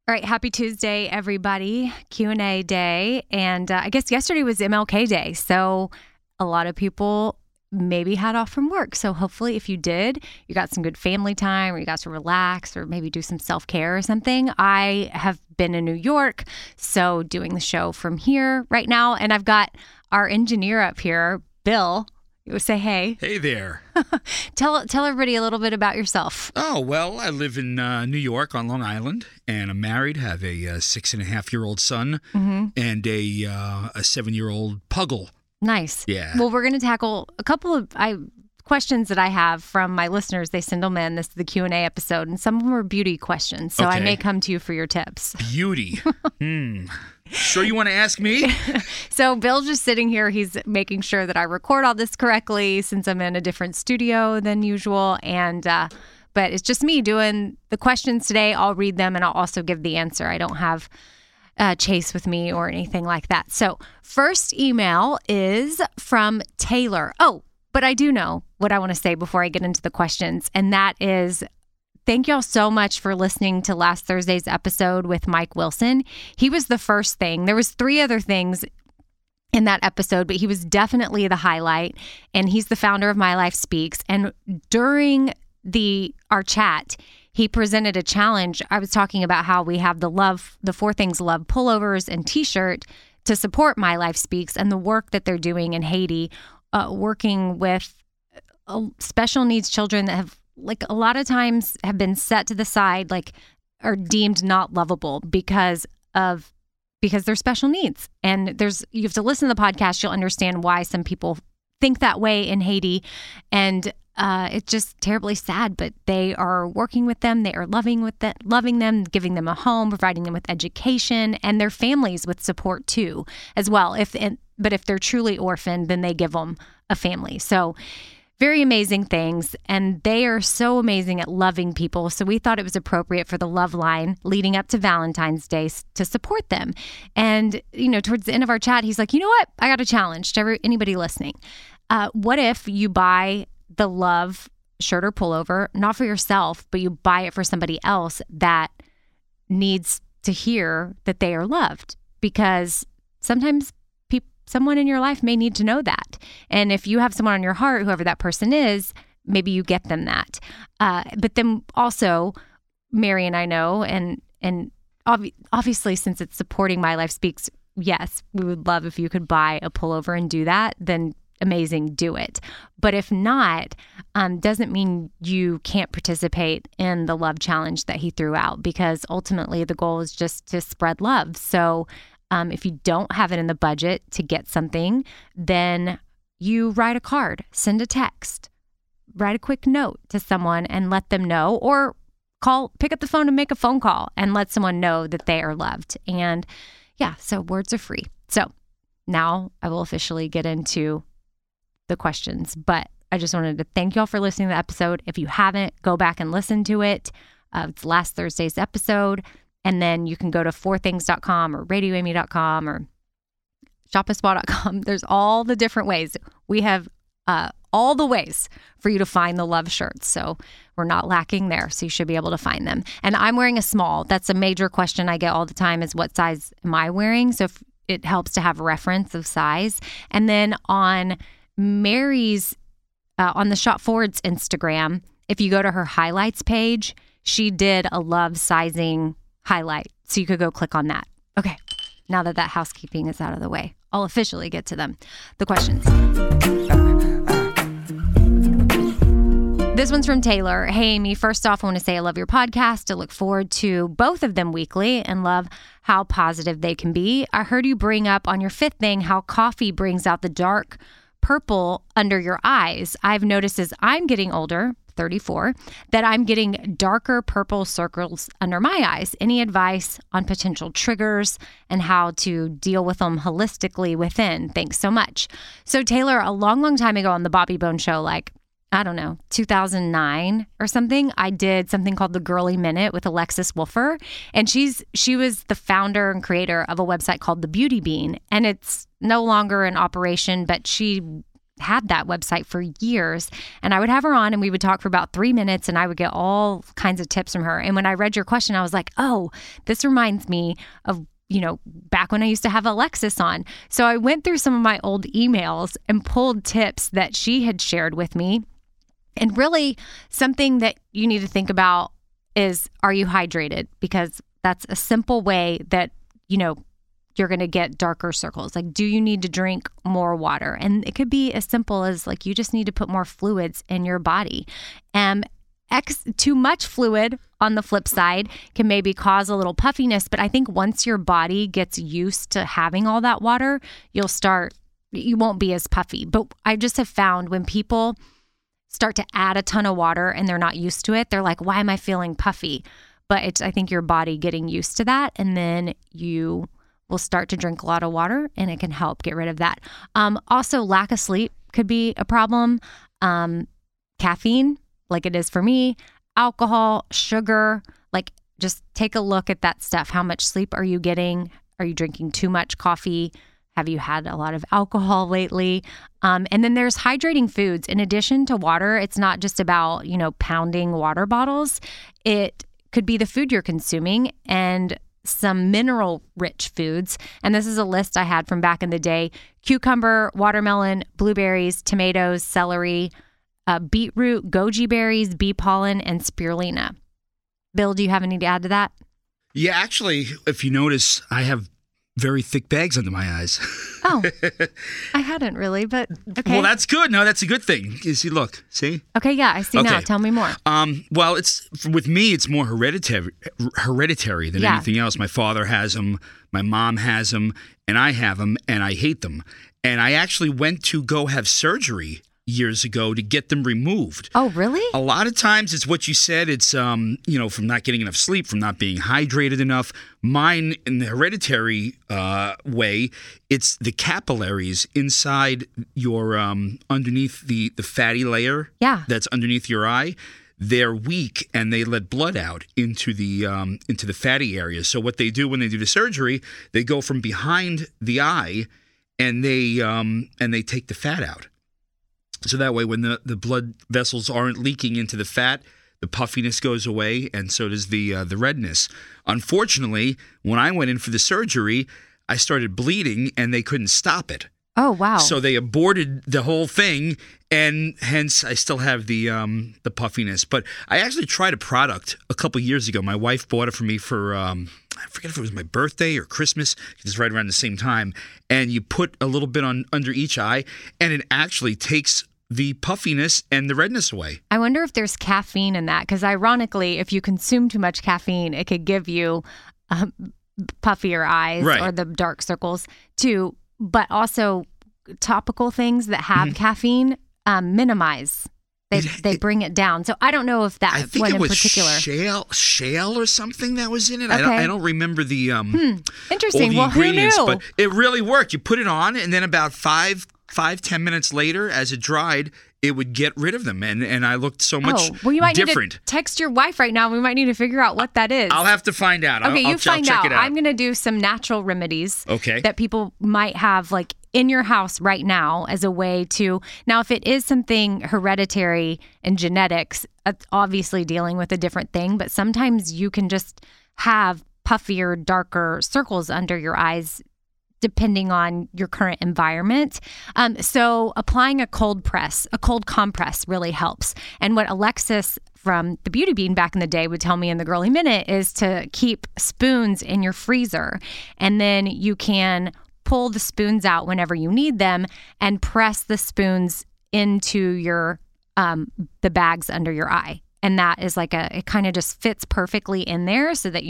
All right, happy Tuesday, everybody. Q&A day. And I guess yesterday was MLK Day. So a lot of people maybe had off from work. So hopefully if you did, you got some good family time or you got to relax or maybe do some self-care or something. I have been in New York, so doing the show from here right now. And I've got our engineer up here, Bill. You say hey. Hey there. Tell everybody a little bit about yourself. Oh, well, I live in New York on Long Island, and I'm married, have a 6.5-year-old son and a 7-year-old puggle. Nice. Yeah. Well, we're going to tackle a couple of questions that I have from my listeners. They send them in. This is the Q&A episode, and some of them are beauty questions, so I may come to you for your tips. Beauty. Sure you want to ask me? So Bill's just sitting here. He's making sure that I record all this correctly since I'm in a different studio than usual. And but it's just me doing the questions today. I'll read them and I'll also give the answer. I don't have Chase with me or anything like that. So first email is from Taylor. Oh, but I do know what I want to say before I get into the questions. And that is, thank y'all so much for listening to last Thursday's episode with Mike Wilson. He was the first thing. There was 3 other things in that episode, but he was definitely the highlight. And he's the founder of My Life Speaks. And during our chat, he presented a challenge. I was talking about how we have the 4 Things Love pullovers and t-shirt to support My Life Speaks and the work that they're doing in Haiti, working with special needs children that have, like, a lot of times have been set to the side, like, are deemed not lovable because they're special needs. And you have to listen to the podcast. You'll understand why some people think that way in Haiti. And it's just terribly sad, but they are working with them. They are loving them, giving them a home, providing them with education, and their families with support too, as well. But if they're truly orphaned, then they give them a family. So very amazing things, and they are so amazing at loving people. So we thought it was appropriate for the Love Line leading up to Valentine's Day to support them. And, towards the end of our chat, he's like, you know what? I got a challenge to anybody listening. What if you buy the Love shirt or pullover, not for yourself, but you buy it for somebody else that needs to hear that they are loved? Because sometimes someone in your life may need to know that. And if you have someone on your heart, whoever that person is, maybe you get them that. But then also, Mary and I know, and obviously since it's supporting My Life Speaks, yes, we would love if you could buy a pullover and do that, then amazing, do it. But if not, doesn't mean you can't participate in the love challenge that he threw out, because ultimately the goal is just to spread love. So if you don't have it in the budget to get something, then you write a card, send a text, write a quick note to someone and let them know, or pick up the phone and make a phone call and let someone know that they are loved. And yeah, so words are free. So now I will officially get into the questions, but I just wanted to thank y'all for listening to the episode. If you haven't, go back and listen to it. It's last Thursday's episode. And then you can go to 4things.com or radioamy.com or shopaspa.com. There's all the different ways. We have all the ways for you to find the love shirts. So we're not lacking there. So you should be able to find them. And I'm wearing a small. That's a major question I get all the time, is what size am I wearing? So if it helps to have reference of size. And then on Mary's, on the Shop Forward's Instagram, if you go to her highlights page, she did a love sizing highlight. So you could go click on that. Okay. Now that housekeeping is out of the way, I'll officially get to them. The questions. This one's from Taylor. Hey, Amy, first off, I want to say I love your podcast. I look forward to both of them weekly and love how positive they can be. I heard you bring up on your 5th thing how coffee brings out the dark purple under your eyes. I've noticed as I'm getting older, 34, that I'm getting darker purple circles under my eyes. Any advice on potential triggers and how to deal with them holistically within? Thanks so much. So Taylor, a long, long time ago on the Bobby Bone Show, like, I don't know, 2009 or something, I did something called the Girly Minute with Alexis Wolfer. And she was the founder and creator of a website called The Beauty Bean. And it's no longer in operation, but she had that website for years, and I would have her on and we would talk for about 3 minutes and I would get all kinds of tips from her. And when I read your question, I was like, oh, this reminds me of, back when I used to have Alexis on. So I went through some of my old emails and pulled tips that she had shared with me. And really something that you need to think about is, are you hydrated? Because that's a simple way that, you're going to get darker circles. Like, do you need to drink more water? And it could be as simple as like, you just need to put more fluids in your body. Too much fluid on the flip side can maybe cause a little puffiness. But I think once your body gets used to having all that water, you won't be as puffy. But I just have found when people start to add a ton of water and they're not used to it, they're like, why am I feeling puffy? But it's, I think, your body getting used to that. And then you will start to drink a lot of water and it can help get rid of that. Also, lack of sleep could be a problem. Caffeine, like it is for me, alcohol, sugar, like just take a look at that stuff. How much sleep are you getting? Are you drinking too much coffee? Have you had a lot of alcohol lately? And then there's hydrating foods. In addition to water, it's not just about, pounding water bottles. It could be the food you're consuming and some mineral-rich foods. And this is a list I had from back in the day: cucumber, watermelon, blueberries, tomatoes, celery, beetroot, goji berries, bee pollen, and spirulina. Bill, do you have any to add to that? Yeah, actually, if you notice, I have very thick bags under my eyes. Oh, I hadn't really, but okay. Well, that's good. No, that's a good thing. You see, look, see? Okay, yeah, I see now. Tell me more. Well, with me, it's more hereditary than anything else. My father has them, my mom has them, and I have them, and I hate them. And I actually went to go have surgery years ago to get them removed. Oh, really? A lot of times it's what you said. It's, from not getting enough sleep, from not being hydrated enough. Mine, in the hereditary way, it's the capillaries inside your, underneath the fatty layer that's underneath your eye. They're weak and they let blood out into the fatty areas. So what they do when they do the surgery, they go from behind the eye and they take the fat out. So that way, when the blood vessels aren't leaking into the fat, the puffiness goes away, and so does the redness. Unfortunately, when I went in for the surgery, I started bleeding, and they couldn't stop it. Oh, wow. So they aborted the whole thing, and hence I still have the puffiness. But I actually tried a product a couple years ago. My wife bought it for me for I forget if it was my birthday or Christmas. It's right around the same time. And you put a little bit under each eye, and it actually takes the puffiness and the redness away. I wonder if there's caffeine in that, because ironically, if you consume too much caffeine, it could give you puffier eyes or the dark circles too. But also, topical things that have caffeine minimize. They bring it down. So I don't know if that I think one it in was particular. shale or something that was in it. Okay. I don't remember the interesting. all the Well, who ingredients, knew? but it really worked. You put it on, and then about 5-10 minutes later, as it dried, it would get rid of them, and I looked so much you might different. Need to text your wife right now. We might need to figure out what that is. I'll have to find out. Okay, I'll you find check out. it out. I'm going to do some natural remedies Okay. that people might have like in your house right now as a way to. Now, if it is something hereditary and genetics, it's obviously dealing with a different thing, but sometimes you can just have puffier, darker circles under your eyes depending on your current environment. So applying a cold compress really helps. And what Alexis from the Beauty Bean back in the day would tell me in the Girly Minute is to keep spoons in your freezer. And then you can pull the spoons out whenever you need them and press the spoons into your the bags under your eye. And that is like it kind of just fits perfectly in there so that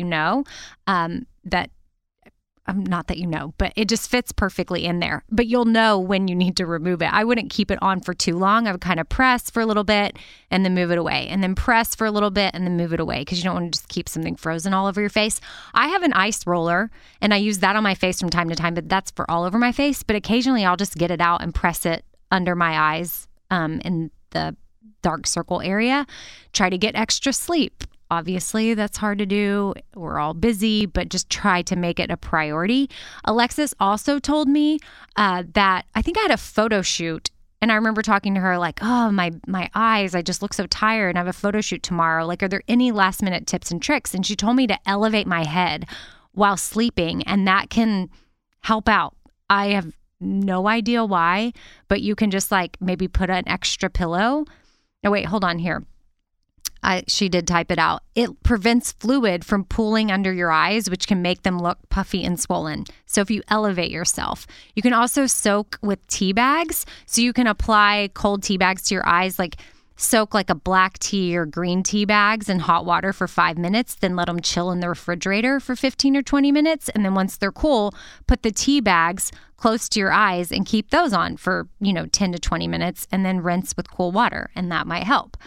that not that you know, but it just fits perfectly in there. But you'll know when you need to remove it. I wouldn't keep it on for too long. I would kind of press for a little bit and then move it away, and then press for a little bit and then move it away, because you don't want to just keep something frozen all over your face. I have an ice roller, and I use that on my face from time to time, but that's for all over my face. But occasionally I'll just get it out and press it under my eyes in the dark circle area. Try to get extra sleep. Obviously, that's hard to do. We're all busy, but just try to make it a priority. Alexis also told me that I think I had a photo shoot, And I remember talking to her like, oh, my eyes, I just look so tired and I have a photo shoot tomorrow. Like, are there any last minute tips and tricks? And she told me to elevate my head while sleeping, and that can help out. I have no idea why, but you can just like maybe put an extra pillow. Oh, wait, hold on here. She did type it out. It prevents fluid from pooling under your eyes, which can make them look puffy and swollen. So if you elevate yourself, you can also soak with tea bags. So you can apply cold tea bags to your eyes, like soak like a black tea or green tea bags in hot water for 5 minutes, then let them chill in the refrigerator for 15 or 20 minutes. And then once they're cool, put the tea bags close to your eyes and keep those on for, 10 to 20 minutes, and then rinse with cool water. And that might help.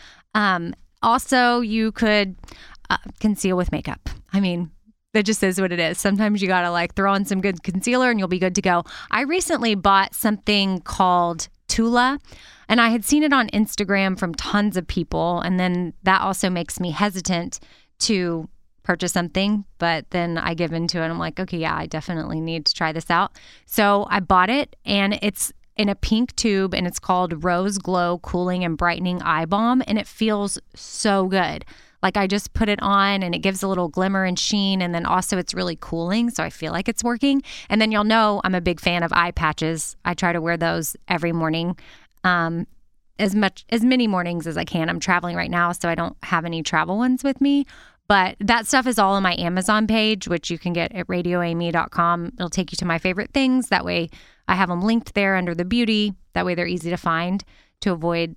Also, you could conceal with makeup. I mean, that just is what it is. Sometimes you got to like throw on some good concealer and you'll be good to go. I recently bought something called Tula, and I had seen it on Instagram from tons of people. And then that also makes me hesitant to purchase something. But then I give into it. I'm like, okay, yeah, I definitely need to try this out. So I bought it, and it's in a pink tube, and it's called Rose Glow Cooling and Brightening Eye Balm, and it feels so good. Like, I just put it on and it gives a little glimmer and sheen, and then also it's really cooling, so I feel like it's working. And then you'll know I'm a big fan of eye patches. I try to wear those every morning, as many mornings as I can. I'm traveling right now, so I don't have any travel ones with me. But that stuff is all on my Amazon page, which you can get at radioamy.com. It'll take you to my favorite things. That way I have them linked there under the beauty. That way they're easy to find to avoid.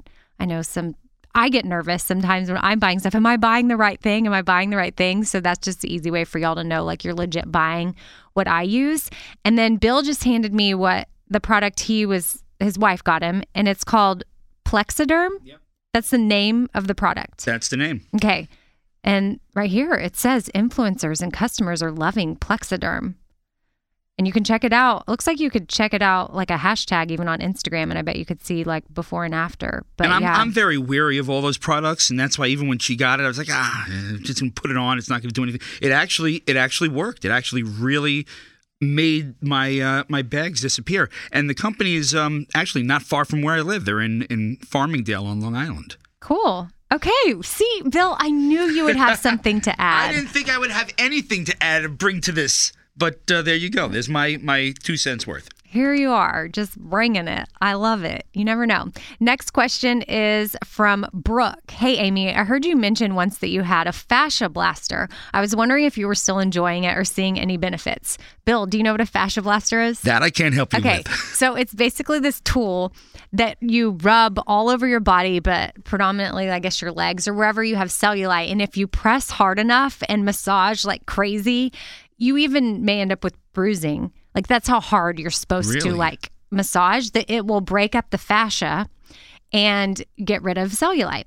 I get nervous sometimes when I'm buying stuff. Am I buying the right thing? Am I buying the right thing? So that's just the easy way for y'all to know, like, you're legit buying what I use. And then Bill just handed me what the product his wife got him, and it's called Plexiderm. Yep. That's the name of the product. That's the name. Okay. And right here, it says influencers and customers are loving Plexiderm. And you can check it out. It looks like you could check it out like a hashtag even on Instagram, and I bet you could see like before and after. But and I'm very wary of all those products, and that's why even when she got it, I was like, just gonna put it on. It's not gonna do anything. It actually worked. It actually really made my my bags disappear. And the company is actually not far from where I live. They're in Farmingdale on Long Island. Cool. Okay. See, Bill, I knew you would have something to add. I didn't think I would have anything to add or bring to this. But there you go. There's my 2 cents worth. Here you are, just bringing it. I love it. You never know. Next question is from Brooke. Hey, Amy, I heard you mention once that you had a fascia blaster. I was wondering if you were still enjoying it or seeing any benefits. Bill, do you know what a fascia blaster is? That I can't help you with. Okay, so it's basically this tool that you rub all over your body, but predominantly, I guess, your legs or wherever you have cellulite. And if you press hard enough and massage like crazy, you even may end up with bruising. Like, that's how hard you're supposed to like massage, that it will break up the fascia and get rid of cellulite.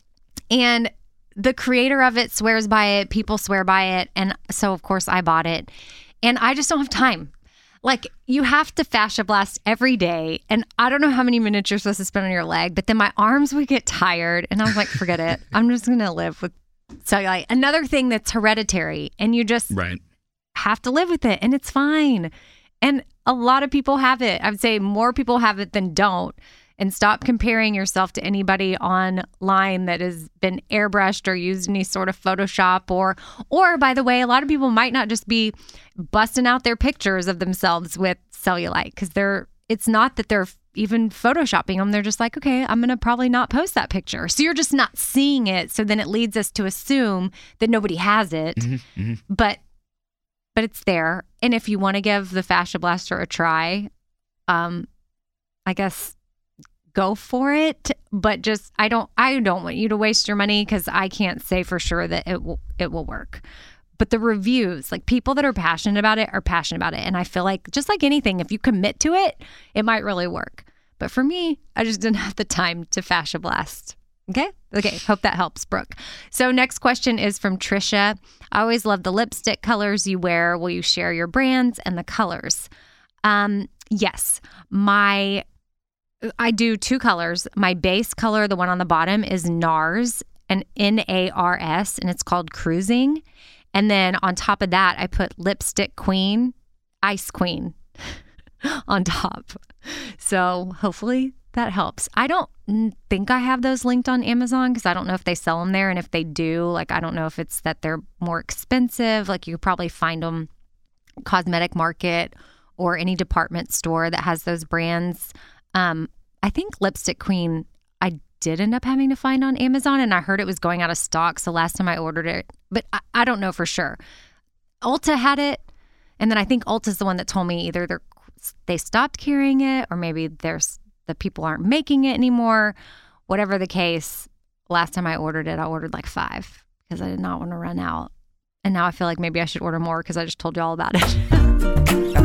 And the creator of it swears by it. People swear by it. And so, of course, I bought it. And I just don't have time. Like, you have to fascia blast every day. And I don't know how many minutes you're supposed to spend on your leg, but then my arms would get tired. And I was like, forget it. I'm just going to live with cellulite. Another thing that's hereditary, and you just have to live with it, and it's fine. And a lot of people have it. I would say more people have it than don't. And stop comparing yourself to anybody online that has been airbrushed or used any sort of Photoshop or by the way, a lot of people might not just be busting out their pictures of themselves with cellulite, because it's not that they're even photoshopping them. They're just like, okay, I'm going to probably not post that picture. So you're just not seeing it. So then it leads us to assume that nobody has it. Mm-hmm. But it's there. And if you want to give the fascia blaster a try, I guess go for it. But just I don't want you to waste your money, because I can't say for sure that it will work. But the reviews, like, people that are passionate about it are passionate about it. And I feel like, just like anything, if you commit to it, it might really work. But for me, I just didn't have the time to fascia blast. Okay. Hope that helps, Brooke. So next question is from Trisha. I always love the lipstick colors you wear. Will you share your brands and the colors? Yes. I do 2 colors. My base color, the one on the bottom, is NARS, and NARS, and it's called Cruising. And then on top of that, I put Lipstick Queen, Ice Queen on top. So hopefully That helps. I don't think I have those linked on Amazon because I don't know if they sell them there. And if they do, like, I don't know if it's that they're more expensive. Like, you could probably find them Cosmetic Market or any department store that has those brands. I think Lipstick Queen, I did end up having to find on Amazon, and I heard it was going out of stock. So last time I ordered it, but I don't know for sure. Ulta had it. And then I think Ulta's the one that told me either they stopped carrying it or maybe the people aren't making it anymore. Whatever the case, last time I ordered it, I ordered like 5 because I did not want to run out. And now I feel like maybe I should order more because I just told you all about it.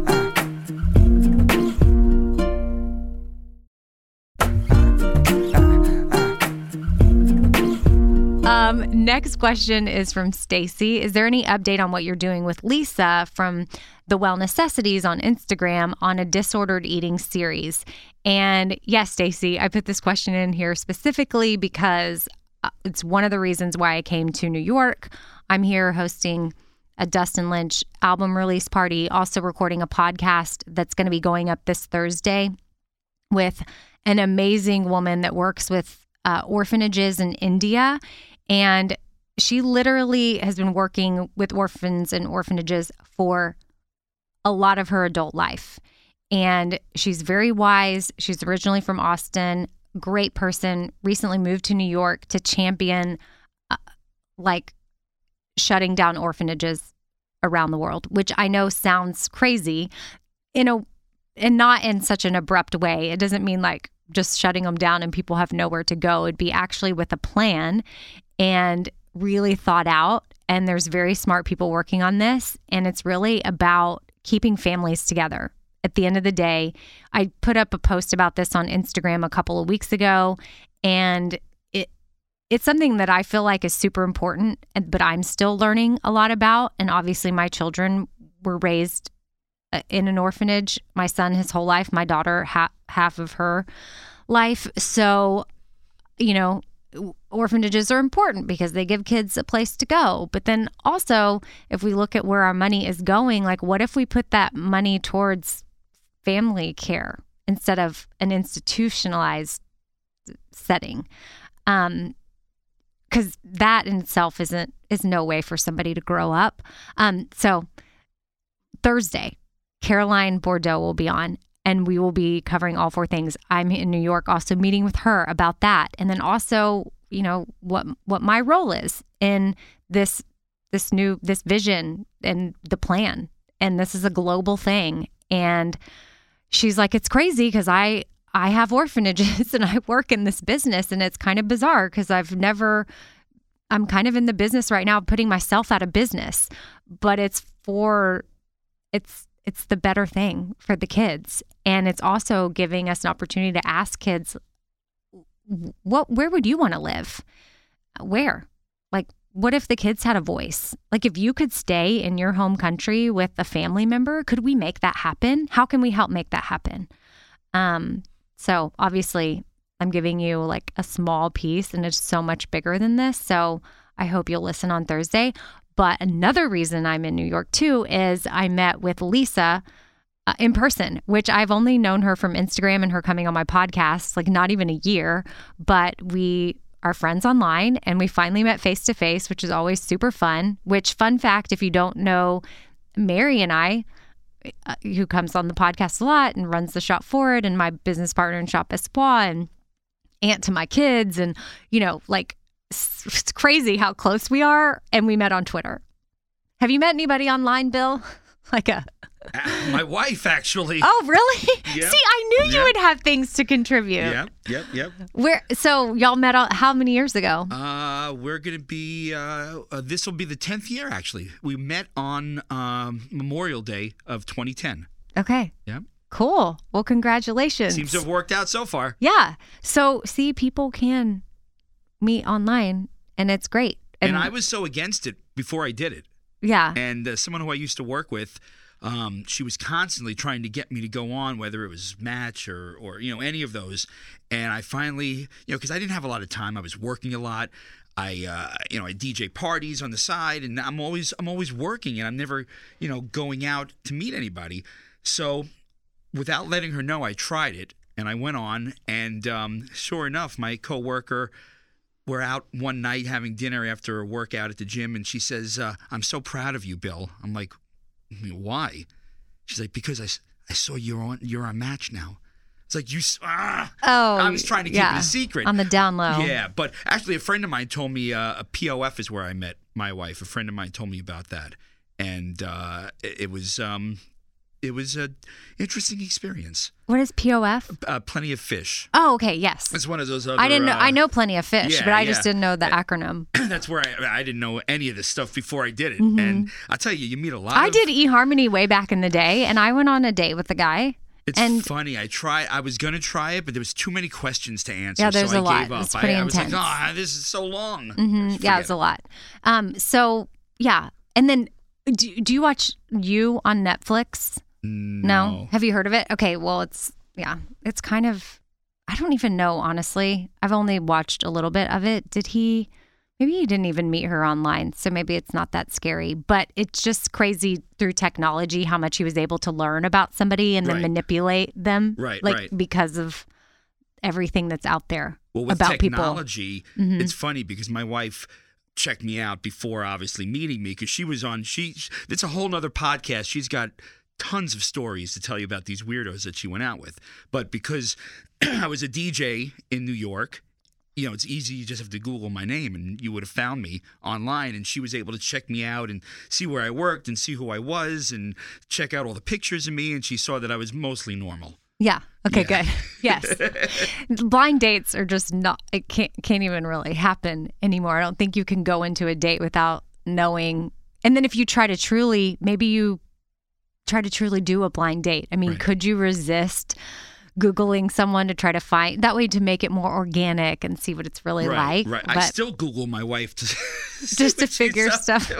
Next question is from Stacy. Is there any update on what you're doing with Lisa from the Well Necessities on Instagram on a disordered eating series? And yes, Stacy, I put this question in here specifically because it's one of the reasons why I came to New York. I'm here hosting a Dustin Lynch album release party, also recording a podcast that's going to be going up this Thursday with an amazing woman that works with orphanages in India. And she literally has been working with orphans and orphanages for a lot of her adult life. And she's very wise. She's originally from Austin, great person, recently moved to New York to champion shutting down orphanages around the world, which I know sounds crazy and not in such an abrupt way. It doesn't mean like just shutting them down and people have nowhere to go. It'd be actually with a plan and really thought out. And there's very smart people working on this. And it's really about keeping families together. At the end of the day, I put up a post about this on Instagram a couple of weeks ago, and it's something that I feel like is super important, but I'm still learning a lot about. And obviously my children were raised in an orphanage. My son his whole life, my daughter half of her life. So, orphanages are important because they give kids a place to go. But then also, if we look at where our money is going, like what if we put that money towards family care instead of an institutionalized setting? Because that in itself is no way for somebody to grow up. So Thursday, Caroline Bordeaux will be on, and we will be covering all 4 things. I'm in New York also meeting with her about that. And then also, what my role is in this vision and the plan. And this is a global thing. And she's like, it's crazy because I have orphanages and I work in this business, and it's kind of bizarre because I'm kind of in the business right now of putting myself out of business, but it's the better thing for the kids. And it's also giving us an opportunity to ask kids, where would you want to live? Where? Like, what if the kids had a voice? Like, if you could stay in your home country with a family member, could we make that happen? How can we help make that happen? So obviously I'm giving you like a small piece, and it's so much bigger than this. So I hope you'll listen on Thursday. But another reason I'm in New York too is I met with Lisa in person, which I've only known her from Instagram and her coming on my podcast, like not even a year, but we are friends online and we finally met face to face, which is always super fun. Which, fun fact, if you don't know, Mary and I, who comes on the podcast a lot and runs the Shop Forward, and my business partner in Shop Espoir, and aunt to my kids, and it's crazy how close we are. And we met on Twitter. Have you met anybody online, Bill? My wife, actually. Oh, really? Yep. See, I knew you would have things to contribute. Yep. So y'all met how many years ago? We're going to be, this will be the 10th year, actually. We met on Memorial Day of 2010. Okay. Yeah. Cool. Well, congratulations. Seems to have worked out so far. Yeah. So, see, people can meet online, and it's great. And I was so against it before I did it. Yeah. And someone who I used to work with, she was constantly trying to get me to go on, whether it was Match or any of those. And I finally, because I didn't have a lot of time, I was working a lot. I DJ parties on the side, and I'm always working, and I'm never, going out to meet anybody. So without letting her know, I tried it. And I went on, and sure enough, my coworker, we're out one night having dinner after a workout at the gym, and she says, "I'm so proud of you, Bill." I'm like, "Why?" She's like, "Because I saw you're on Match now." It's like, I was trying to keep it a secret. On the down low. Yeah, but actually a friend of mine told me a POF is where I met my wife. A friend of mine told me about that. And it was an interesting experience. What is POF? Plenty of Fish. Oh, okay, yes. It's one of those other... I didn't know. I know Plenty of Fish, yeah, but I just didn't know the acronym. That's where I didn't know any of this stuff before I did it. And I'll tell you, you meet a lot I did eHarmony way back in the day, and I went on a date with a guy. It's funny. I was going to try it, but there was too many questions to answer. Yeah, there's so a lot. Gave up. It's pretty intense. I was like, this is so long. Yeah, it's a lot. So, yeah. And then, do you watch You on Netflix? No? Have you heard of it? Okay, well, it's kind of, I don't even know, honestly. I've only watched a little bit of it. Maybe he didn't even meet her online, so maybe it's not that scary. But it's just crazy through technology how much he was able to learn about somebody and then manipulate them. Right. Because of everything that's out there with about technology, it's funny because my wife checked me out before obviously meeting me because she was on, it's a whole nother podcast. She's got tons of stories to tell you about these weirdos that she went out with. But because I was a DJ in New York, it's easy. You just have to Google my name and you would have found me online. And she was able to check me out and see where I worked and see who I was and check out all the pictures of me. And she saw that I was mostly normal. Yeah. Okay, good. Yes. Blind dates are just not, it can't even really happen anymore. I don't think you can go into a date without knowing. And then if you try to truly do a blind date, I mean, could you resist Googling someone to try to find that way to make it more organic and see what it's really like? Right. But I still Google my wife to just to figure stuff.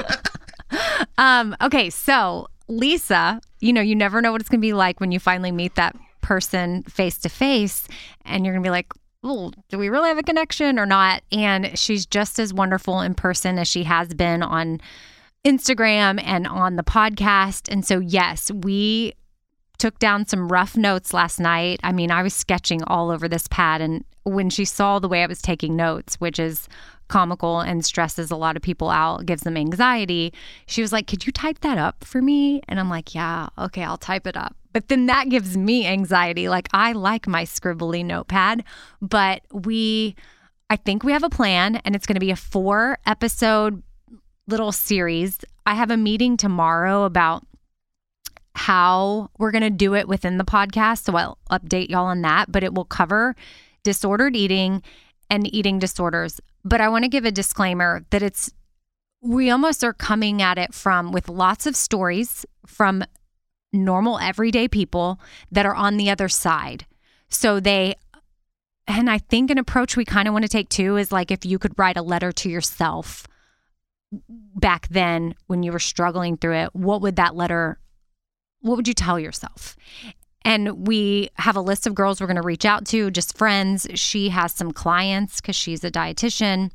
Okay, so Lisa, you never know what it's going to be like when you finally meet that person face to face, and you're going to be like, "Oh, do we really have a connection or not?" And she's just as wonderful in person as she has been on Instagram and on the podcast. And so, yes, we took down some rough notes last night. I mean, I was sketching all over this pad, and when she saw the way I was taking notes, which is comical and stresses a lot of people out, gives them anxiety, she was like, "Could you type that up for me?" And I'm like, "Yeah, okay, I'll type it up." But then that gives me anxiety. Like, I like my scribbly notepad, but I think we have a plan, and it's going to be a 4-episode little series. I have a meeting tomorrow about how we're going to do it within the podcast. So I'll update y'all on that, but it will cover disordered eating and eating disorders. But I want to give a disclaimer that we almost are coming at it with lots of stories from normal everyday people that are on the other side. So and I think an approach we kind of want to take too is like, if you could write a letter to yourself back then when you were struggling through it, what would you tell yourself? And we have a list of girls we're going to reach out to, just friends. She has some clients because she's a dietitian.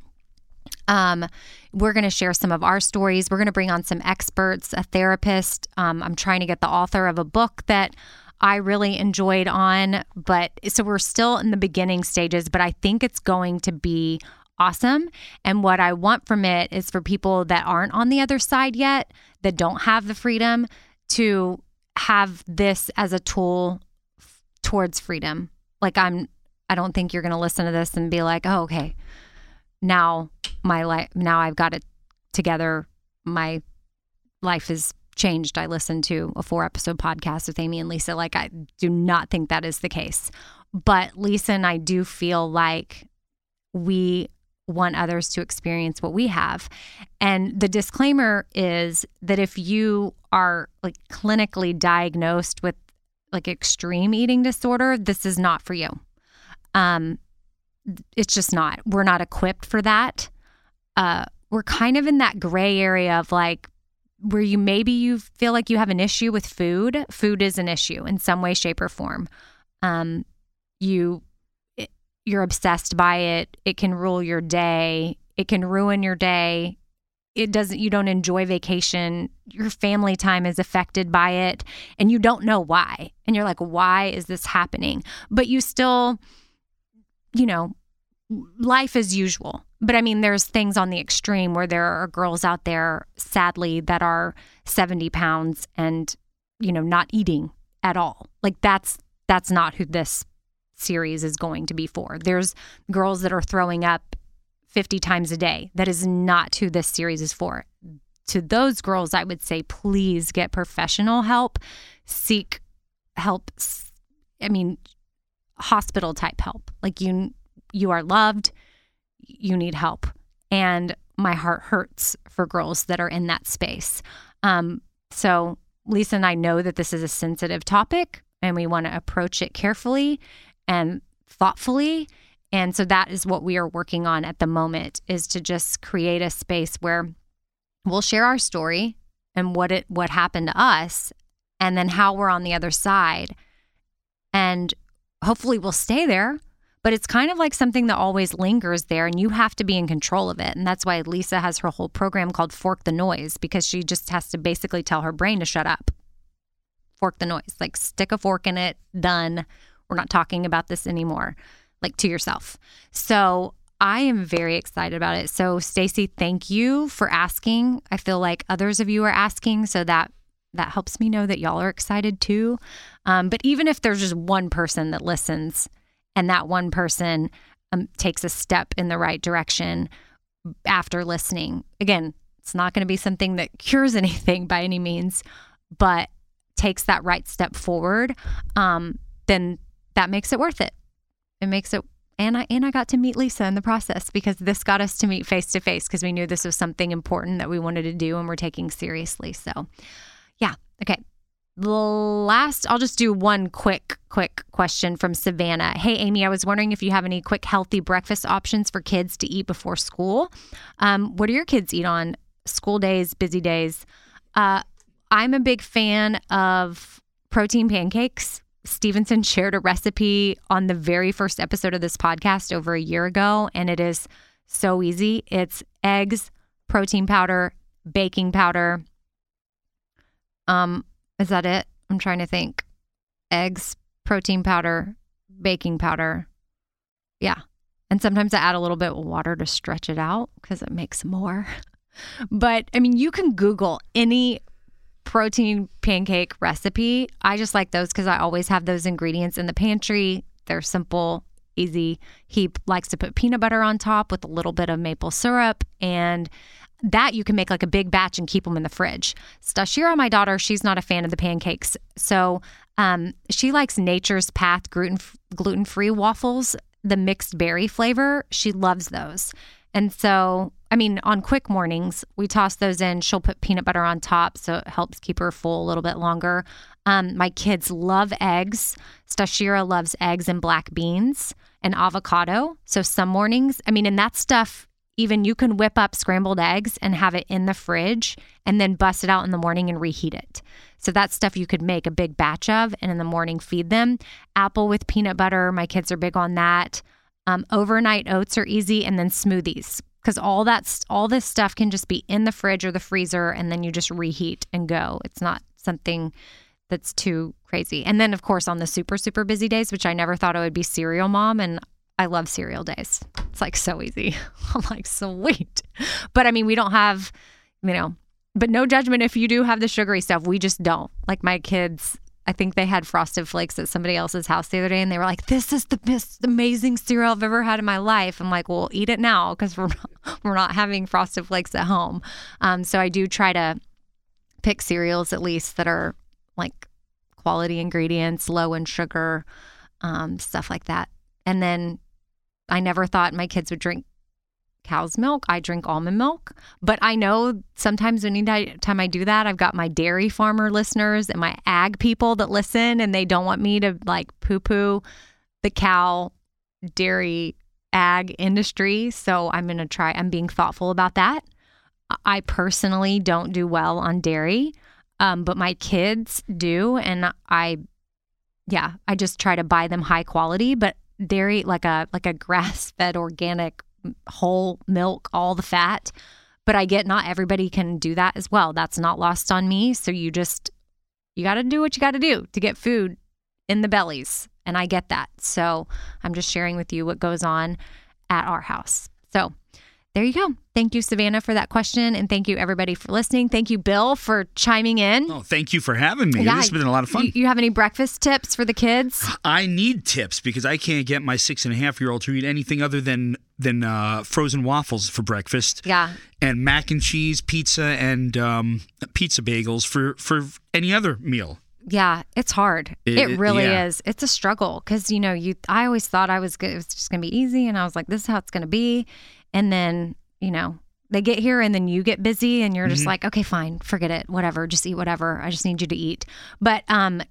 We're going to share some of our stories. We're going to bring on some experts, a therapist. I'm trying to get the author of a book that I really enjoyed on. So we're still in the beginning stages, but I think it's going to be awesome. And what I want from it is for people that aren't on the other side yet, that don't have the freedom, to have this as a tool towards freedom. Like, I don't think you're going to listen to this and be like, "Oh, okay, now I've got it together. My life is changed. I listened to a 4-episode podcast with Amy and Lisa." Like, I do not think that is the case. But Lisa and I do feel like we want others to experience what we have. And the disclaimer is that if you are like clinically diagnosed with like extreme eating disorder, this is not for you. It's just not. We're not equipped for that. We're kind of in that gray area of like, where you feel like you have an issue with food. Food is an issue in some way, shape, or form. You're obsessed by it. It can rule your day. It can ruin your day. you don't enjoy vacation, your family time is affected by it, and you don't know why. And you're like, why is this happening? But you still, life as usual. But I mean, there's things on the extreme where there are girls out there, sadly, that are 70 pounds and, not eating at all. Like that's not who this series is going to be for. There's girls that are throwing up 50 times a day. That is not who this series is for. To those girls, I would say, please get professional help, seek help. I mean, hospital type help. Like you are loved, you need help. And my heart hurts for girls that are in that space. So Lisa and I know that this is a sensitive topic and we want to approach it carefully and thoughtfully. And so that is what we are working on at the moment, is to just create a space where we'll share our story and what happened to us, and then how we're on the other side. And hopefully we'll stay there, but it's kind of like something that always lingers there, and you have to be in control of it. And that's why Lisa has her whole program called Fork the Noise, because she just has to basically tell her brain to shut up. Fork the noise, like stick a fork in it, done. We're not talking about this anymore, like to yourself. So I am very excited about it. So Stacey, thank you for asking. I feel like others of you are asking, so that helps me know that y'all are excited too. But even if there's just one person that listens and that one person takes a step in the right direction after listening, again, it's not going to be something that cures anything by any means, but takes that right step forward, then that makes it worth it. It makes it. And I got to meet Lisa in the process, because this got us to meet face to face, because we knew this was something important that we wanted to do and we're taking seriously. So yeah. Okay. I'll just do one quick question from Savannah. Hey, Amy, I was wondering if you have any quick healthy breakfast options for kids to eat before school. What do your kids eat on school days, busy days? I'm a big fan of protein pancakes. Stevenson shared a recipe on the very first episode of this podcast over a year ago, and it is so easy. It's eggs, protein powder, baking powder. Is that it? I'm trying to think. Eggs, protein powder, baking powder. Yeah. And sometimes I add a little bit of water to stretch it out because it makes more. But I mean, you can Google any protein pancake recipe. I just like those because I always have those ingredients in the pantry. They're simple, easy. He likes to put peanut butter on top with a little bit of maple syrup, and that you can make like a big batch and keep them in the fridge. Stashira, my daughter, she's not a fan of the pancakes. So she likes Nature's Path gluten-free waffles, the mixed berry flavor. She loves those. And so, I mean, on quick mornings, we toss those in. She'll put peanut butter on top, so it helps keep her full a little bit longer. My kids love eggs. Stashira loves eggs and black beans and avocado. So some mornings, I mean, and that stuff, even you can whip up scrambled eggs and have it in the fridge and then bust it out in the morning and reheat it. So that's stuff you could make a big batch of and in the morning feed them. Apple with peanut butter, my kids are big on that. Overnight oats are easy, and then smoothies, because all this stuff can just be in the fridge or the freezer, and then you just reheat and go. It's not something that's too crazy. And then, of course, on the super, super busy days, which I never thought I would be cereal mom, and I love cereal days. It's like so easy. I'm like, sweet. But I mean, we don't have, but no judgment if you do have the sugary stuff. We just don't. Like my kids, I think they had Frosted Flakes at somebody else's house the other day, and they were like, this is the best amazing cereal I've ever had in my life. I'm like, well, eat it now, because we're not having Frosted Flakes at home. So I do try to pick cereals at least that are like quality ingredients, low in sugar, stuff like that. And then I never thought my kids would drink cow's milk. I drink almond milk. But I know sometimes anytime I do that, I've got my dairy farmer listeners and my ag people that listen, and they don't want me to like poo-poo the cow dairy ag industry. So I'm being thoughtful about that. I personally don't do well on dairy, but my kids do. And I just try to buy them high quality, but dairy, like a grass-fed organic whole milk, all the fat, But I get not everybody can do that as well. That's not lost on me. So you got to do what you got to do to get food in the bellies. And I get that. So I'm just sharing with you what goes on at our house. So there you go. Thank you, Savannah, for that question. And thank you, everybody, for listening. Thank you, Bill, for chiming in. Oh, thank you for having me. This has been a lot of fun. You have any breakfast tips for the kids? I need tips because I can't get my 6.5-year-old to eat anything other than frozen waffles for breakfast. Yeah. And mac and cheese, pizza, and pizza bagels for any other meal. Yeah, it's hard. It really is. It's a struggle because, I always thought it was just going to be easy. And I was like, this is how it's going to be. And then, they get here and then you get busy and you're just like, okay, fine, forget it. Whatever. Just eat whatever. I just need you to eat. But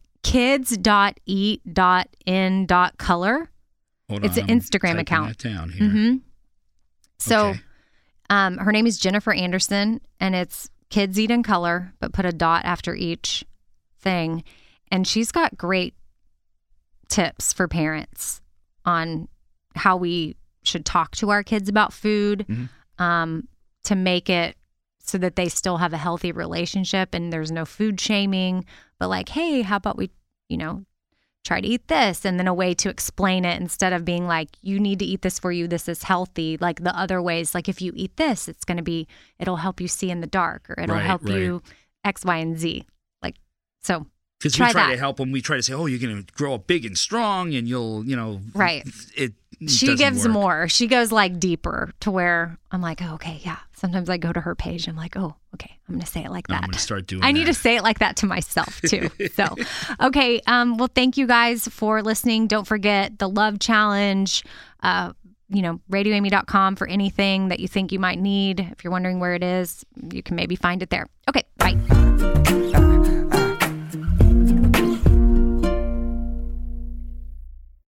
kids.eat.in.color. It's an Instagram account. That down here. Mm-hmm. So Okay. her name is Jennifer Anderson and it's Kids Eat in Color, but put a dot after each thing. And she's got great tips for parents on how we should talk to our kids about food, to make it so that they still have a healthy relationship and there's no food shaming, but like, hey, how about we, try to eat this? And then a way to explain it instead of being like, you need to eat this for you. This is healthy. Like the other ways, like if you eat this, it'll help you see in the dark or it'll help you X, Y, and Z. Like, so because we try to help them. We try to say, oh, you're going to grow up big and strong and you'll, right. She gives more. She goes like deeper to where I'm like, oh, okay, yeah. Sometimes I go to her page. I'm like, oh, okay, I'm going to say it like that. I'm going to start doing I need to say it like that to myself too. So, okay. Well, thank you guys for listening. Don't forget the Love Challenge, radioamy.com for anything that you think you might need. If you're wondering where it is, you can maybe find it there. Okay, bye.